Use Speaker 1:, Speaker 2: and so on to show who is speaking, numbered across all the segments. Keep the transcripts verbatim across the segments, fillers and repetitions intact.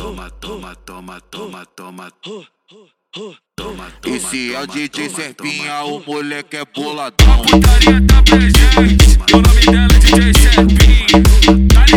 Speaker 1: toma, toma, toma, toma, toma.
Speaker 2: Esse é o D J Serpinha, o moleque é boladão.
Speaker 1: A putaria tá presente, e o nome dela é D J Serpinha, tá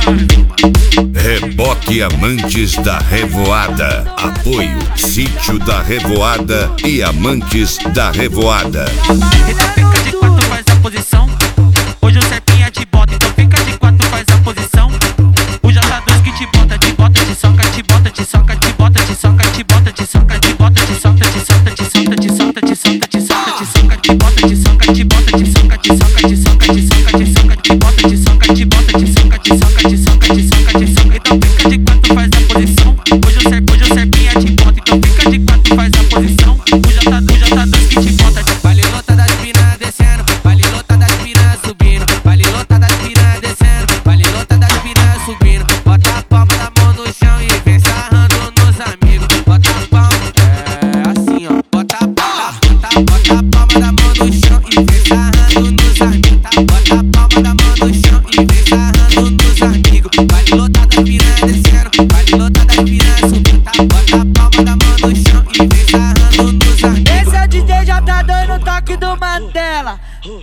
Speaker 1: ligado?
Speaker 3: Reboque Amantes da Revoada. Apoio Sítio da Revoada e Amantes da Revoada.
Speaker 4: Então fica de quatro, faz a posição. Hoje o Serpinha te bota, então fica de quatro, faz a posição. O J dois que te bota, te bota, te soca, te bota, te soca, te bota, te soca, te bota, te soca, te bota, te solta, te solta, te solta, te solta, te solta, te solta, te soca, te bota, te soca, te bota, te soca, te soca, te soca, te soca, te soca, te bota, te soca, te bota, te soca, te soca, te soca, te soca, te soca. Então fica de quatro, faz a posição. Hoje o Serp, hoje o Serpinha te bota, então fica de quatro, faz a posição. O J dois que te bota, vale lota das piranhas descendo, vale lota das piranhas subindo, vale lota das piranhas descendo, vale lota das piranhas subindo. Bota a palma da mão no chão e vem sarrando nos amigos. Bota a palma, é assim ó. Bota a palma, bota, bota a palma da mão no chão e vem sarrando nos amigos. Bota a palma da mão no chão e vem sarrando nos amigos. Vale lota das piranhas descendo, vale lota das piranhas subindo. Bota a palma da mão no chão e vem sarrando nos amigos. Esse é o D J J dois no toque do Mandela.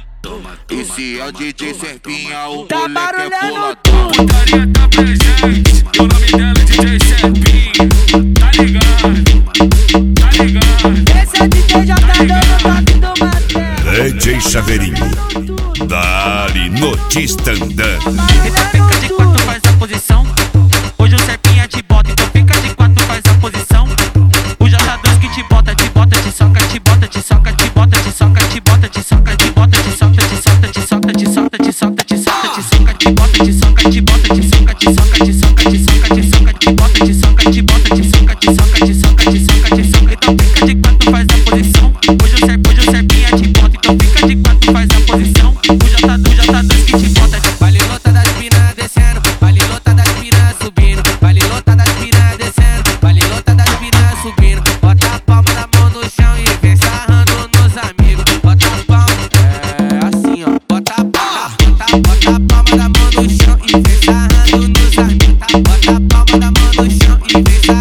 Speaker 2: Esse é o D J Serpinha, o
Speaker 4: Tá
Speaker 2: moleque é
Speaker 4: barulhando
Speaker 2: boladão.
Speaker 4: tudo.
Speaker 1: A putaria tá presente, e o nome dela é D J Serpinha, tá ligado? Tá ligado?
Speaker 4: Esse é o D J J dois no toque do Mandela.
Speaker 3: D J Chaveirinho. Dali Notista andando.
Speaker 4: Então fica de quatro, faz a posição. Hoje o Serpinha te bota, então fica de quatro, faz a posição. O J dois que te bota, te bota, te soca, te bota, te soca, te bota, te soca, te bota, te soca, te bota, te solta, te solta, te solta, te solta, te solta, te solta, te soca, te bota, te soca, te bota, te soca, te soca, te soca, te soca, te soca, te bota, te soca, te bota, te soca, te soca, te soca, te soca, te soca. Então fica de quatro, faz a posição. Hoje o Serp, hoje o Serpinha te bota, então fica de quatro, faz a posição. O J dois que te bota, vale lota das piranhas descendo, vale lota das piranhas subindo, vale lota das piranhas descendo, vale lota das piranhas subindo. Bota a palma da mão no chão e vem sarrando nos amigos. Bota a palma, é assim ó. Bota a palma, bota, bota a palma da mão no chão e vem sarrando nos amigos. Bota a palma da mão no chão e vem sarrando.